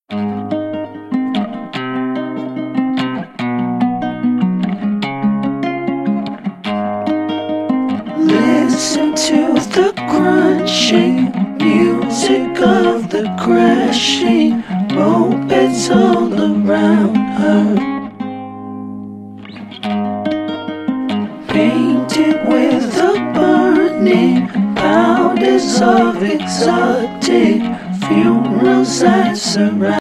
Listen to the crunching music of the crashing mopeds all around her, painted with the burning powders of exotic funerals that surround